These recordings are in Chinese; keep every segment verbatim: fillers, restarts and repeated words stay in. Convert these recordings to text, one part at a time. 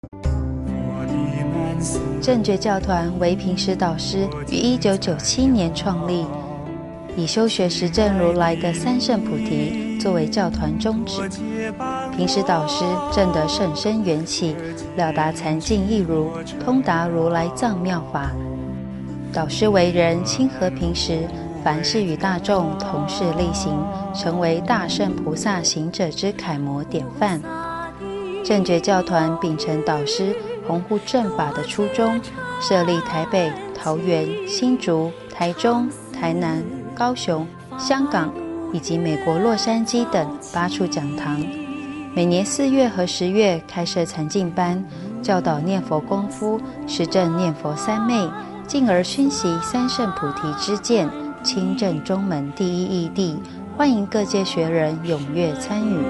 正觉教团为平时导师于一九九七年创立，以修学实证如来的三圣菩提作为教团宗旨。平时导师证得甚深缘起，了达禅境义如，通达如来藏妙法。导师为人亲和平时，凡事与大众同事力行，成为大圣菩萨行者之楷模典范。正觉教团秉承导师弘护正法的初衷，设立台北、桃园、新竹、台中、台南、高雄、香港以及美国洛杉矶等八处讲堂。每年四月和十月开设禅境班，教导念佛功夫，实证念佛三昧，进而熏习三圣菩提之见，亲证中门第一义谛。欢迎各界学人踊跃参与。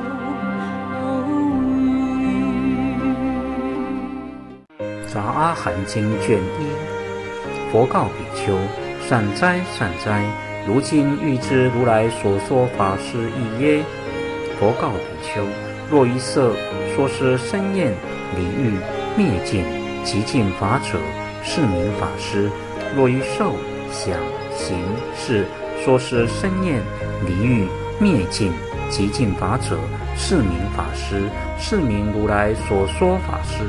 杂阿含经卷一，佛告比丘：善哉善哉，如今欲知如来所说法是义耶？佛告比丘：若一色说是生厌离欲灭尽极尽法者，是名法师；若一受想行识说是生厌离欲灭尽极尽法者，是名法师，是名如来所说法师。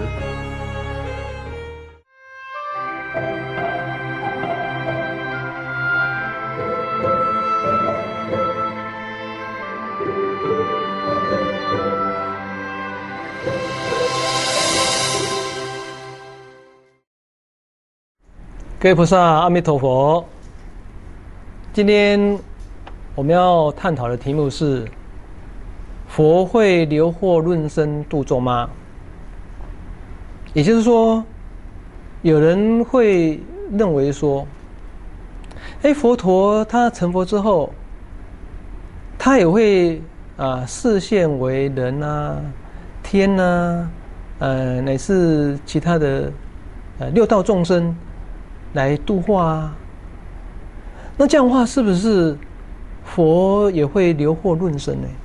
各位菩萨，阿弥陀佛。今天我们要探讨的题目是：佛会流惑润生度众吗？也就是说，有人会认为说，哎，佛陀他成佛之后，他也会啊示现为人啊、天啊，呃，乃至其他的呃六道众生来度化啊。那这样的话，是不是佛也会流惑润生呢？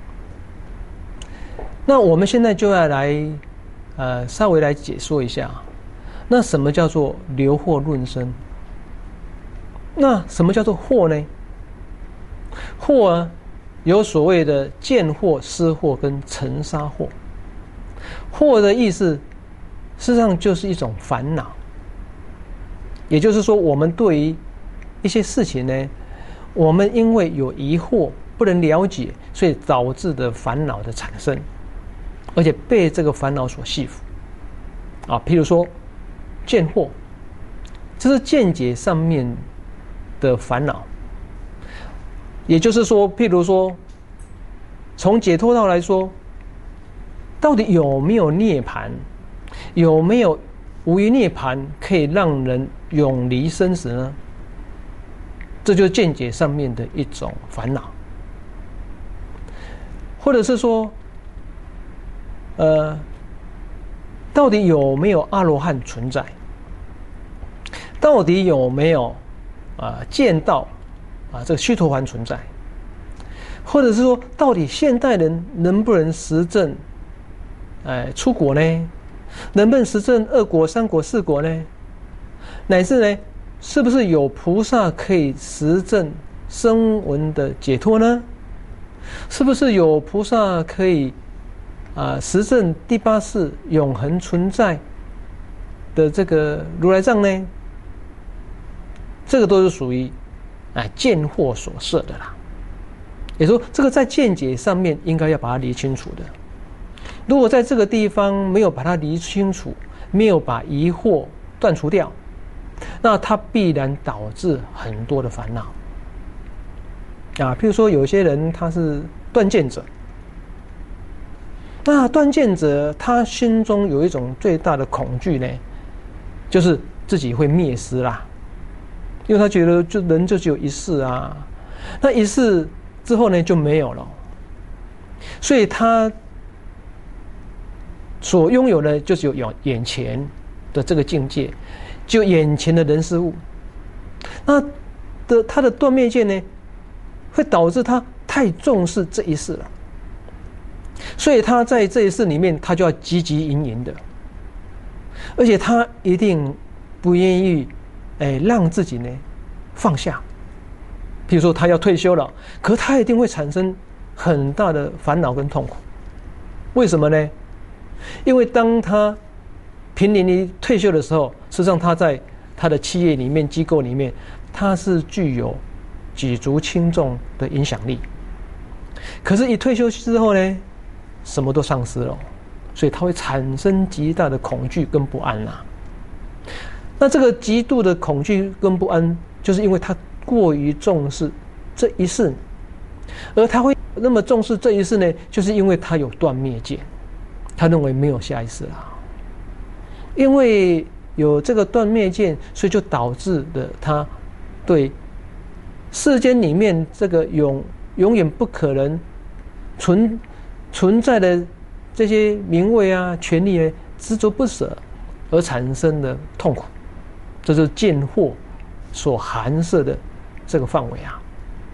那我们现在就要来呃稍微来解说一下，那什么叫做流惑润生？那什么叫做惑呢？惑啊，有所谓的见惑、思惑跟尘沙惑。惑的意思事实上就是一种烦恼，也就是说，我们对于一些事情呢，我们因为有疑惑不能了解，所以导致的烦恼的产生，而且被这个烦恼所系缚啊。譬如说见惑，这是见解上面的烦恼，也就是说，譬如说从解脱道来说，到底有没有涅槃，有没有无余涅槃可以让人永离生死呢？这就是见解上面的一种烦恼。或者是说呃，到底有没有阿罗汉存在，到底有没有啊、呃、见到啊这个须陀洹存在，或者是说到底现代人能不能实证哎出国呢？能不能实证二果、三果、四果呢？乃至呢，是不是有菩萨可以实证声闻的解脱呢？是不是有菩萨可以啊、呃、实证第八世永恒存在的这个如来藏呢？这个都是属于啊见惑所摄的啦。也就是说，这个在见解上面应该要把它理清楚的。如果在这个地方没有把它理清楚，没有把疑惑断除掉，那它必然导致很多的烦恼啊。譬如说，有些人他是断见者，那断见者他心中有一种最大的恐惧呢，就是自己会灭失啦，因为他觉得就人就只有一世啊，那一世之后呢就没有了，所以他所拥有的就只有眼前的这个境界，就眼前的人事物。那的他的断灭见呢，会导致他太重视这一世了，所以他在这一世里面，他就要汲汲营营的而且他一定不愿意，哎，让自己呢放下。譬如说他要退休了，可他一定会产生很大的烦恼跟痛苦。为什么呢？因为当他濒临于退休的时候，实际上他在他的企业里面、机构里面，他是具有举足轻重的影响力。可是，一退休之后呢，什么都丧失了，所以他会产生极大的恐惧跟不安啊。那这个极度的恐惧跟不安，就是因为他过于重视这一世，而他会那么重视这一世呢，就是因为他有断灭见，他认为没有下一世啦。因为有这个断灭见，所以就导致了他对世间里面这个永永远不可能存存在的这些名位啊、权利呢，执着不舍，而产生的痛苦，这就是见惑所含摄的这个范围啊。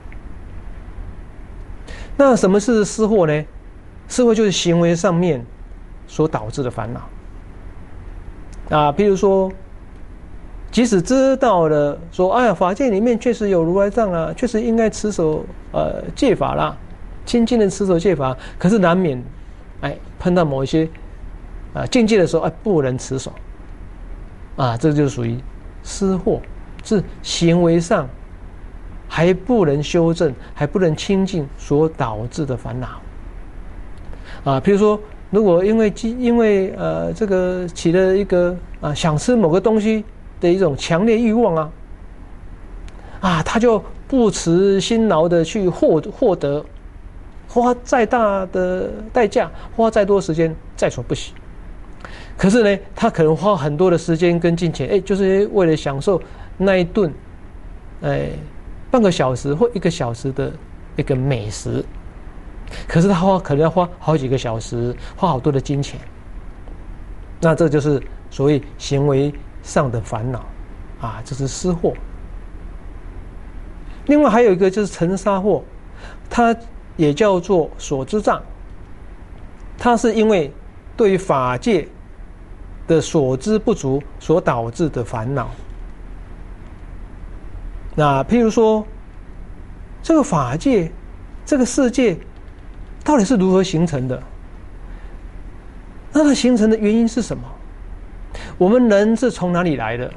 那什么是思惑呢？思惑就是行为上面所导致的烦恼啊，比如说，即使知道了说，哎呀，法界里面确实有如来藏啊，确实应该持守呃戒法啦，清净的持守戒法，可是难免，哎，碰到某一些啊境界的时候，哎，不能持守，啊，这就属于思惑，是行为上还不能修正，还不能清净所导致的烦恼，啊，比如说。如果因为因为呃这个起了一个啊想吃某个东西的一种强烈欲望啊，啊他就不辞辛劳的去获获得，花再大的代价，花再多时间在所不惜。可是呢，他可能花很多的时间跟金钱，哎，就是为了享受那一顿，哎半个小时或一个小时的一个美食。可是他花可能要花好几个小时，花好多的金钱，那这就是所谓行为上的烦恼啊，这是思惑。另外还有一个就是尘沙惑，它也叫做所知障，它是因为对于法界的所知不足所导致的烦恼。那譬如说，这个法界，这个世界。到底是如何形成的？那它形成的原因是什么？我们人是从哪里来的？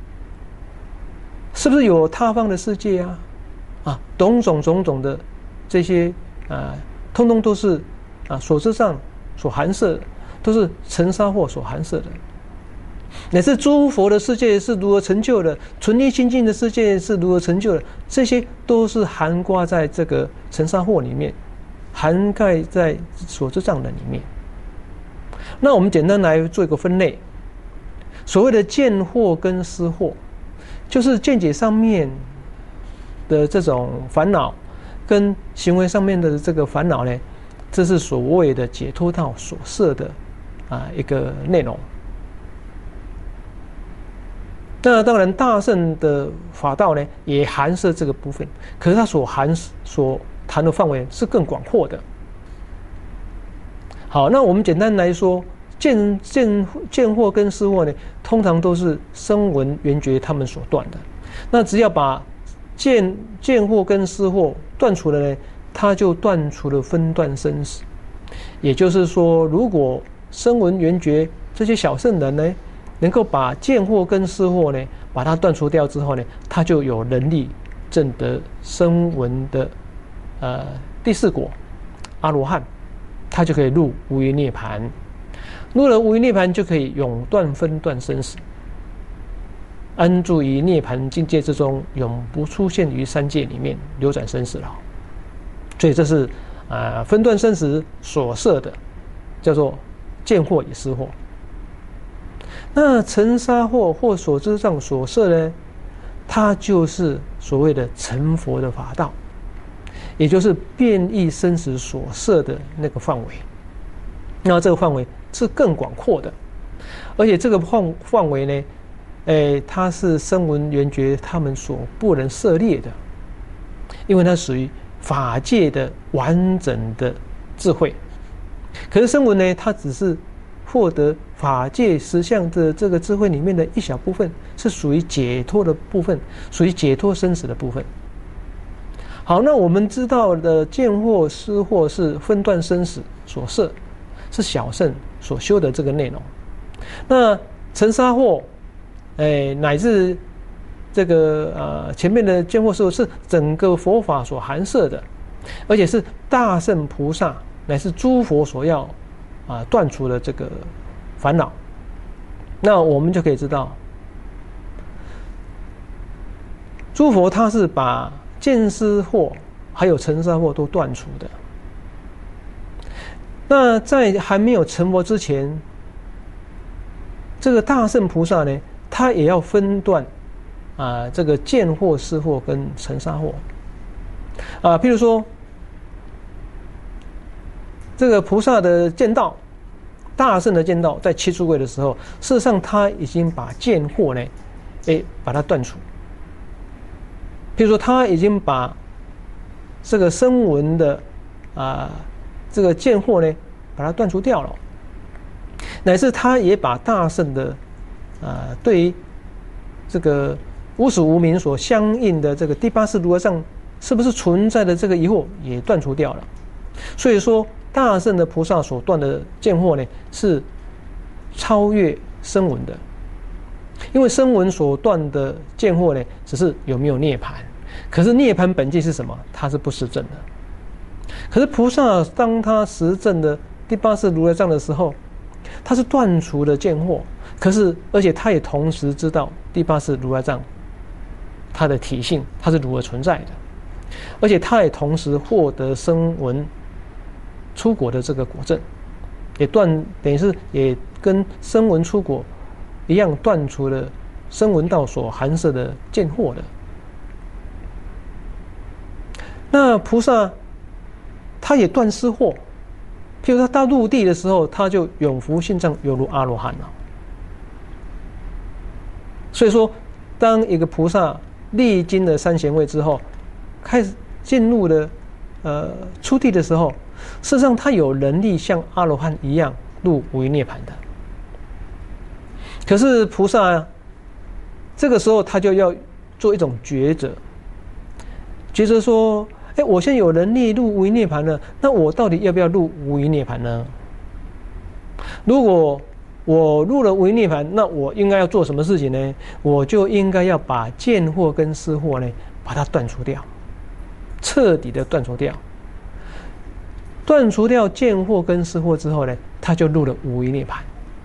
是不是有他方的世界啊？啊，种种种种的这些啊，通通都是啊所知上所含摄的，都是尘沙惑所含摄的。乃至诸佛的世界是如何成就的，纯一清净的世界是如何成就的，这些都是含挂在这个尘沙惑里面。涵盖在所知障的里面。那我们简单来做一个分类，所谓的见惑跟思惑，就是见解上面的这种烦恼，跟行为上面的这个烦恼呢，这是所谓的解脱道所设的啊一个内容。那当然，大乘的法道呢，也含摄这个部分，可是它所含所谈的范围是更广阔的。好，那我们简单来说，见见见惑跟思惑呢，通常都是声闻缘觉他们所断的。那只要把见见惑跟思惑断除了呢，它就断除了分段生死。也就是说，如果声闻缘觉这些小圣人呢，能够把见惑跟思惑呢，把它断除掉之后呢，他就有能力证得声闻的呃第四果阿罗汉，他就可以入无余涅槃。入了无余涅槃，就可以永断分段生死，安住于涅槃境界之中，永不出现于三界里面流转生死了。所以这是啊、呃、分段生死所设的，叫做见惑与思惑。那尘沙惑或所知障所设呢，它就是所谓的成佛的法道，也就是变异生死所设的那个范围。那这个范围是更广阔的，而且这个范范围呢，诶，它是声闻缘觉他们所不能涉猎的，因为它属于法界的完整的智慧。可是声闻呢，它只是获得法界实相的这个智慧里面的一小部分，是属于解脱的部分，属于解脱生死的部分。好，那我们知道的见惑思惑是分段生死所摄，是小乘所修的这个内容。那尘沙惑，哎，乃至这个呃前面的见惑思惑是整个佛法所含摄的，而且是大乘菩萨乃至诸佛所要啊断除的这个烦恼。那我们就可以知道，诸佛他是把见思惑还有尘沙惑都断除的。那在还没有成佛之前，这个大乘菩萨呢，他也要分段啊，这个见惑、思惑跟尘沙惑啊。譬如说，这个菩萨的见道，大乘的见道，在七诸位的时候，事实上他已经把见惑呢，哎，把它断除。譬如说，他已经把这个声闻的啊、呃、这个见惑呢，把它断除掉了，乃至他也把大乘的啊、呃、对于这个无始无明所相应的这个第八识如来藏是不是存在的这个疑惑也断除掉了。所以说，大乘的菩萨所断的见惑呢，是超越声闻的。因为声闻所断的见惑呢，只是有没有涅槃，可是涅槃本际是什么？它是不实证的。可是菩萨当他实证的第八识如来藏的时候，他是断除了见惑，可是而且他也同时知道第八识如来藏它的体性，它是如何存在的，而且他也同时获得声闻出果的这个果证，也断等于是也跟声闻出果一样，断除了声闻道所含摄的见惑的。那菩萨他也断思惑，譬如他到入地的时候，他就永伏性藏，犹如阿罗汉了。所以说，当一个菩萨历经了三贤位之后，开始进入了呃出地的时候，事实上他有能力像阿罗汉一样入无余涅槃的。可是菩萨这个时候他就要做一种抉择，抉择说，哎，我现在有能力入无余涅槃了，那我到底要不要入无余涅槃呢？如果我入了无余涅槃，那我应该要做什么事情呢？我就应该要把见惑跟思惑呢，把它断除掉，彻底的断除掉。断除掉见惑跟思惑之后呢，他就入了无余涅槃。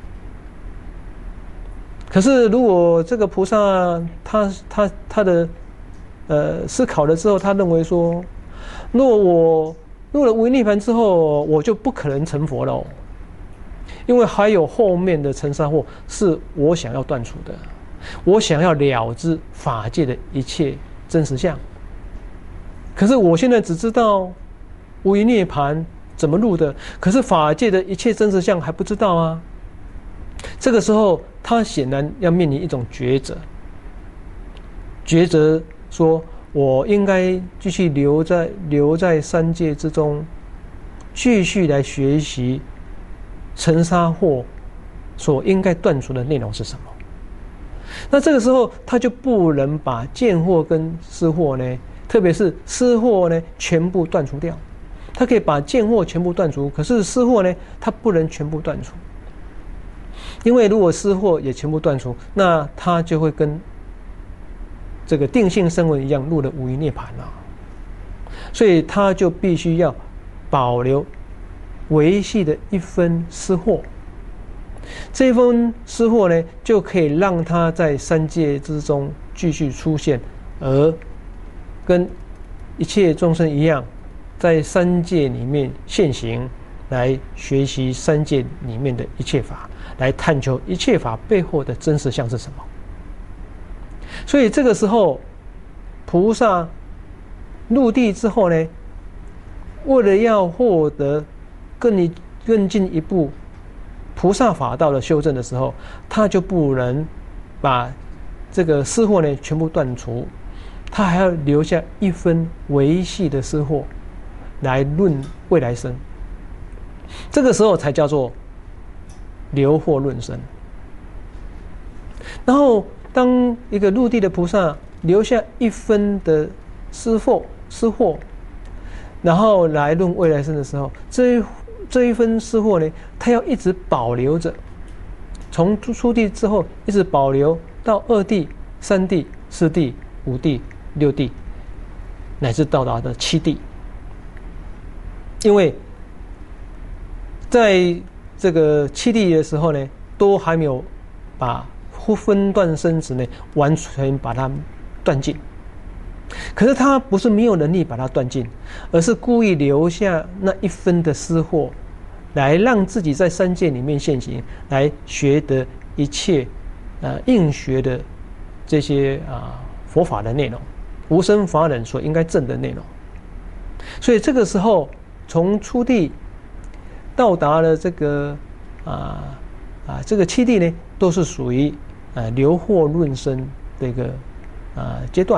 可是如果这个菩萨他他他的呃思考了之后，他认为说，如果我入了无余涅槃之后，我就不可能成佛了哦，因为还有后面的尘沙惑是我想要断除的，我想要了知法界的一切真实相。可是我现在只知道无余涅槃怎么入的，可是法界的一切真实相还不知道啊。这个时候他显然要面临一种抉择，抉择说，我应该继续留在留在三界之中，继续来学习尘沙惑所应该断除的内容是什么。那这个时候他就不能把见惑跟思惑呢，特别是思惑呢全部断除掉。他可以把见惑全部断除，可是思惑呢，他不能全部断除。因为如果思惑也全部断除，那他就会跟这个定性声闻一样入了无余涅槃了。所以他就必须要保留维系的一分思惑，这一分思惑呢，就可以让他在三界之中继续出现，而跟一切众生一样，在三界里面现行，来学习三界里面的一切法，来探求一切法背后的真实相是什么。所以这个时候，菩萨入地之后呢，为了要获得更更进一步菩萨法道的修正的时候，他就不能把这个思惑呢全部断除，他还要留下一分维系的思惑来论未来生。这个时候才叫做留祸润生。然后，当一个入地的菩萨留下一分的私货、私货，然后来论未来生的时候，这一这一分私货呢，他要一直保留着，从出地之后一直保留到二地、三地、四地、五地、六地，乃至到达的七地。因为在这个七地的时候呢，都还没有把分段生死呢完全把它断尽。可是他不是没有能力把它断尽，而是故意留下那一分的私货，来让自己在三界里面现行，来学得一切呃应学的这些啊、呃、佛法的内容，无生法忍所应该证的内容。所以这个时候，从初地到达了这个啊啊这个七地呢，都是属于呃留祸润生的一个啊、呃、阶段。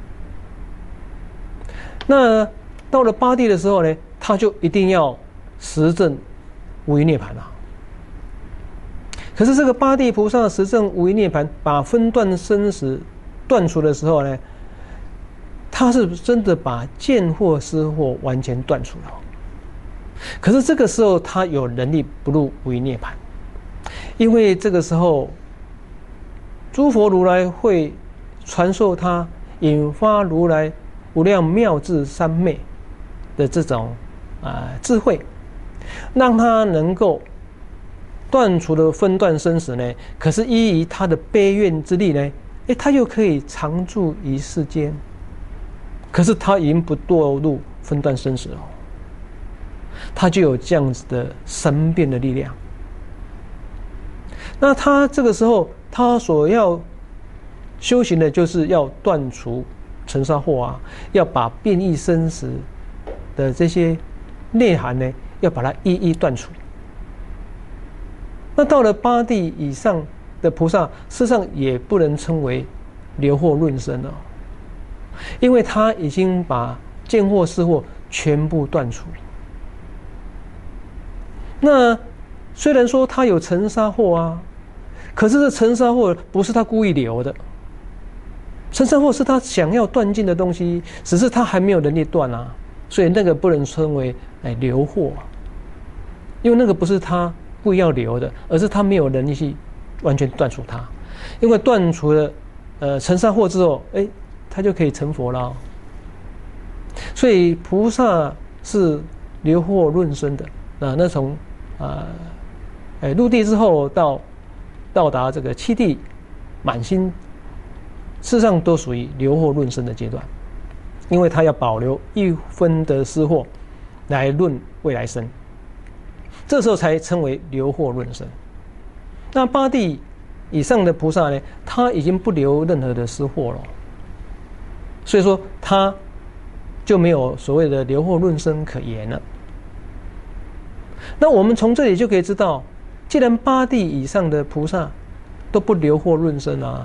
那到了八地的时候呢，他就一定要实证无余涅槃了。可是这个八地菩萨实证无余涅槃，把分段生死断除的时候呢，他是真的把见惑思惑完全断除了。可是这个时候他有能力不入无余涅槃，因为这个时候诸佛如来会传授他引发如来无量妙智三昧的这种啊、呃、智慧，让他能够断除了分段生死呢。可是依于他的悲愿之力呢，诶，他又可以常住于世间。可是他已经不堕入分段生死了，他就有这样子的神变的力量。那他这个时候，他所要修行的就是要断除尘沙惑啊，要把变异生死的这些内涵呢，要把它一一断除。那到了八地以上的菩萨，事实上也不能称为留祸润生了，因为他已经把见惑思惑全部断除。那虽然说他有尘沙惑啊，可是这尘沙惑不是他故意留的，尘沙惑是他想要断尽的东西，只是他还没有能力断啊，所以那个不能称为哎留惑，因为那个不是他故意要留的，而是他没有能力去完全断除它。因为断除了呃尘沙惑之后，哎，他就可以成佛了。所以菩萨是留祸润生的啊，那从啊哎入地之后到到达这个七地满心，事实上都属于留祸润生的阶段，因为他要保留一分的私货来论未来生，这时候才称为留祸润生。那八地以上的菩萨呢，他已经不留任何的私货了，所以说他就没有所谓的留祸润生可言了。那我们从这里就可以知道，既然八地以上的菩萨都不留祸润生啊，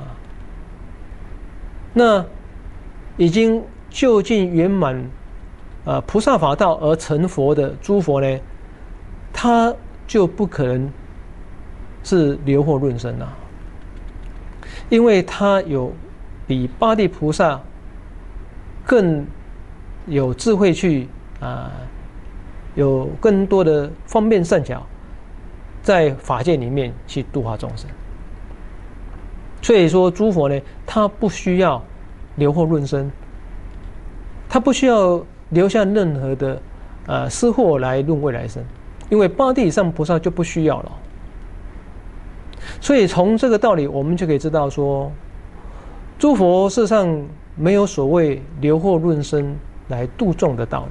那已经就近圆满呃菩萨法道而成佛的诸佛呢，他就不可能是留祸润生啊，因为他有比八地菩萨更有智慧去啊、呃，有更多的方便善巧，在法界里面去度化众生。所以说，诸佛呢，他不需要留祸润生，他不需要留下任何的呃私货来论未来生，因为八地以上菩萨就不需要了。所以从这个道理，我们就可以知道说，诸佛事实上没有所谓留祸润生来度众的道理。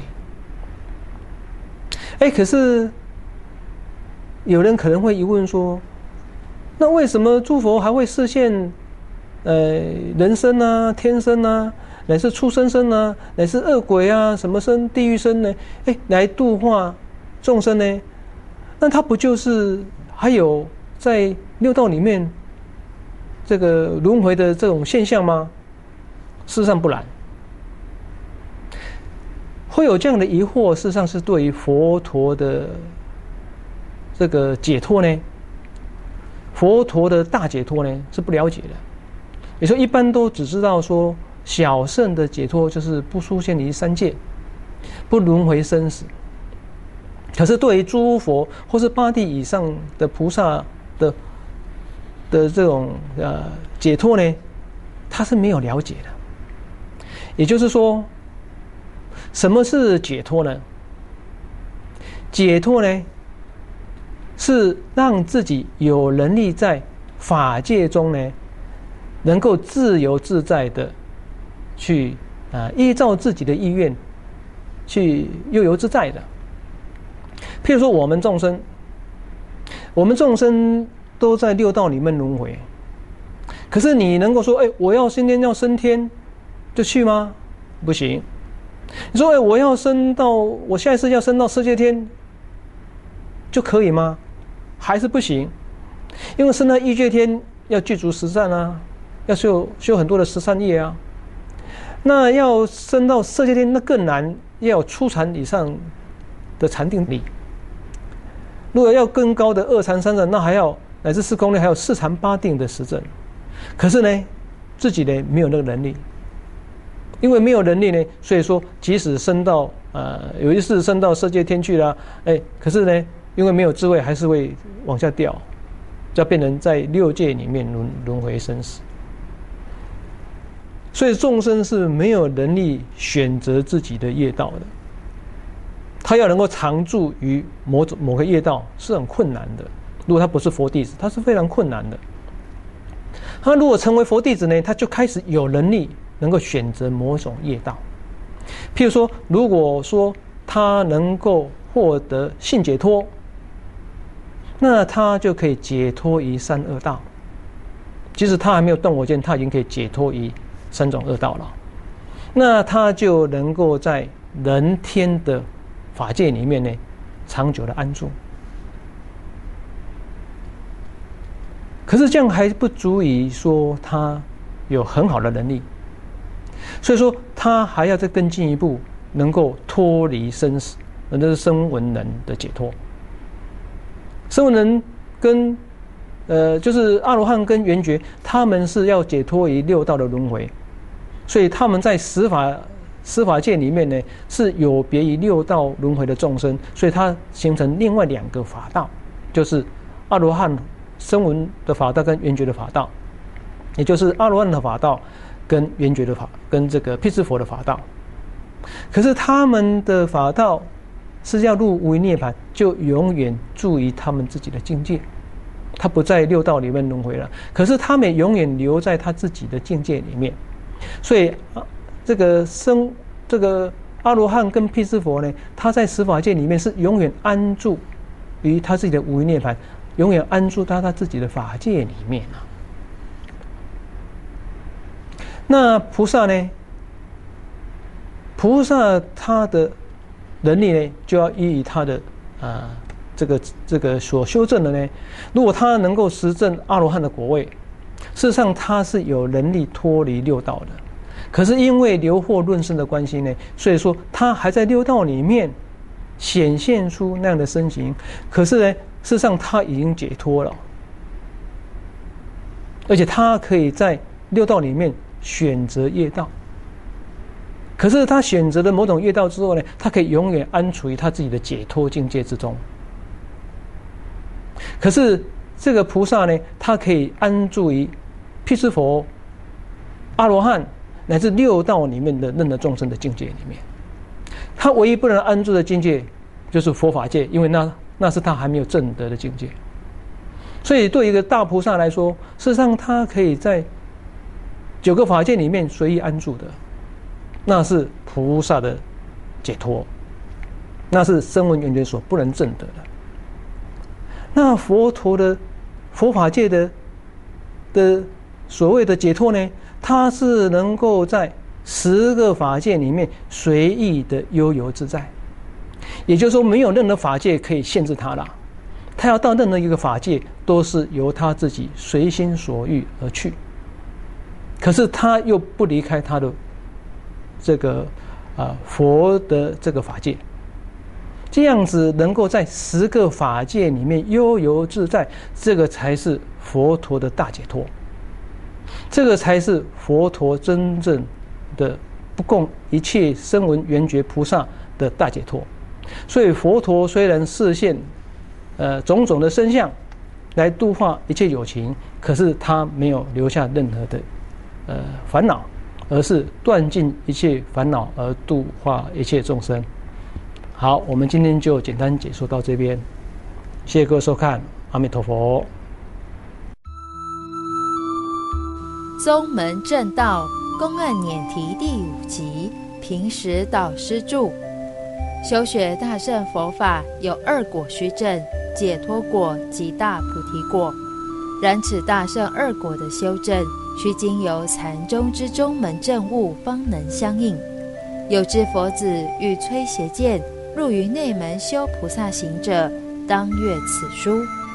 哎，可是有人可能会疑问说，那为什么诸佛还会示现呃人身啊、天身啊，乃至畜生身啊，乃至恶鬼啊、什么身、地狱身呢？哎，来度化众生呢？那他不就是还有在六道里面这个轮回的这种现象吗？事实上不然。会有这样的疑惑，事实上是对于佛陀的这个解脱呢， 佛陀的大解脱呢是不了解的，也说一般都只知道说小圣的解脱就是不出现于三界，不轮回生死。可是对于诸佛或是八地以上的菩萨的的这种呃解脱呢，他是没有了解的。也就是说，什么是解脱呢？解脱呢，是让自己有能力在法界中呢，能够自由自在的去啊、呃、依照自己的意愿去悠游自在的。譬如说我们众生，我们众生都在六道里面轮回，可是你能够说，哎，我要今天要升天就去吗？不行。你说，哎，我要升到，我下一次要升到世界天就可以吗？还是不行。因为升到异界天要具足十善啊，要修修很多的十善业啊。那要升到色界天那更难，要有初禅以上的禅定力。如果要更高的二禅三禅，那还要乃至四空呢，还有四禅八定的实证。可是呢，自己呢没有那个能力，因为没有能力呢，所以说即使升到呃有一次升到色界天去了，哎，可是呢，因为没有智慧，还是会往下掉，就要变成在六界里面轮轮回生死。所以众生是没有能力选择自己的业道的，他要能够常住于某种某个业道是很困难的。如果他不是佛弟子，他是非常困难的。他如果成为佛弟子呢，他就开始有能力能够选择某种业道。譬如说，如果说他能够获得性解脱，那他就可以解脱于三恶道。即使他还没有断我见，他已经可以解脱于三种恶道了。那他就能够在人天的法界里面呢，长久的安住。可是这样还不足以说他有很好的能力，所以说他还要再更进一步，能够脱离生死，那就是声闻人的解脱。声闻人跟呃，就是阿罗汉跟圆觉，他们是要解脱于六道的轮回，所以他们在十法十法界里面呢，是有别于六道轮回的众生，所以它形成另外两个法道，就是阿罗汉声闻的法道跟圆觉的法道，也就是阿罗汉的法道跟圆觉的法跟这个辟支佛的法道。可是他们的法道是要入无余涅槃，就永远住于他们自己的境界，他不在六道里面轮回了。可是他们永远留在他自己的境界里面，所以这个生这个阿罗汉跟辟支佛呢，他在十法界里面是永远安住于他自己的无余涅槃，永远安住到他自己的法界里面啊。那菩萨呢？菩萨他的能力呢，就要依于他的啊、呃、这个这个所修正的呢。如果他能够实证阿罗汉的果位，事实上他是有能力脱离六道的。可是因为流惑论生的关系呢，所以说他还在六道里面显现出那样的身形。可是呢，事实上他已经解脱了，而且他可以在六道里面选择业道。可是他选择了某种业道之后呢，他可以永远安处于他自己的解脱境界之中。可是这个菩萨呢，他可以安住于辟支佛、阿罗汉乃至六道里面的任何众生的境界里面。他唯一不能安住的境界就是佛法界，因为那那是他还没有证得的境界。所以对一个大菩萨来说，事实上他可以在九个法界里面随意安住的，那是菩萨的解脱，那是声闻缘觉所不能证得的。那佛陀的佛法界的的所谓的解脱呢，它是能够在十个法界里面随意的悠游自在，也就是说没有任何法界可以限制他了，他要到任何一个法界都是由他自己随心所欲而去。可是他又不离开他的这个啊、呃、佛的这个法界， 这样子能够在十个法界里面悠游自在，这个才是佛陀的大解脱，这个才是佛陀真正的不共一切声闻缘觉菩萨的大解脱。所以佛陀虽然示现呃种种的身相来度化一切有情，可是他没有留下任何的呃烦恼，而是断尽一切烦恼而度化一切众生。好，我们今天就简单解说到这边，谢谢各位收看，阿弥陀佛。 宗门正道公案辇题第五集，平时导师著。修学大乘佛法有二果须证，解脱果及大菩提果。然此大乘二果的修证，须经由禅宗之宗门正悟方能相应。有知佛子欲摧邪见，入于内门修菩萨行者，当阅此书。